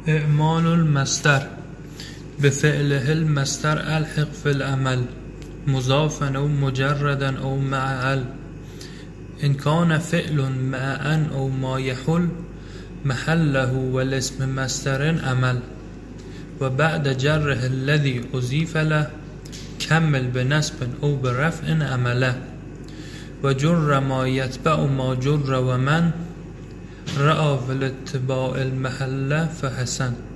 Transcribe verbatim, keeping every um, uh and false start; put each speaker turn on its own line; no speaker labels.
إعمال المصدر بفعله المصدر ألحق في العمل مضافا أو مجردا أو مع ال. إن كان فعل مع أن أو ما يحل محله والاسم مصدر عمل. وبعد جره الذي أضيف له كمل بنصب أو برفع عمله. وجر ما يتبع ما جر ومن رأى في الاتباع المحل فحسن.